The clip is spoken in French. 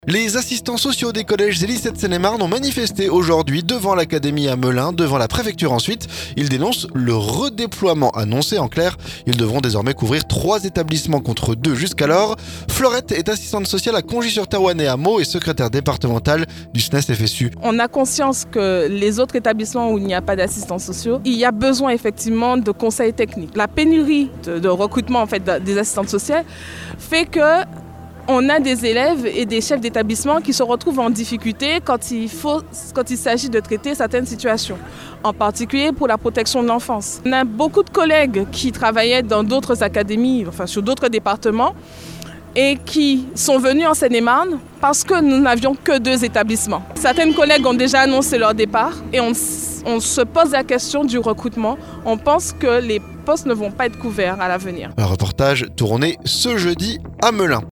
Les assistants sociaux des collèges et lycées de Seine-et-Marne ont manifesté aujourd'hui devant l'académie à Melun, devant la préfecture ensuite. Ils dénoncent le redéploiement annoncé. En clair, ils devront désormais couvrir 3 établissements contre 2 jusqu'alors. Florette est assistante sociale à Congy-sur-Thérouanne et à Meaux et secrétaire départementale du SNES-FSU. On a conscience que les autres établissements où il n'y a pas d'assistants sociaux, il y a besoin effectivement de conseils techniques. La pénurie de recrutement des assistantes sociales fait que on a des élèves et des chefs d'établissement qui se retrouvent en difficulté quand il s'agit de traiter certaines situations, en particulier pour la protection de l'enfance. On a beaucoup de collègues qui travaillaient dans d'autres académies, sur d'autres départements, et qui sont venus en Seine-et-Marne parce que nous n'avions que 2 établissements. Certaines collègues ont déjà annoncé leur départ et on se pose la question du recrutement. On pense que les postes ne vont pas être couverts à l'avenir. Un reportage tourné ce jeudi à Melun.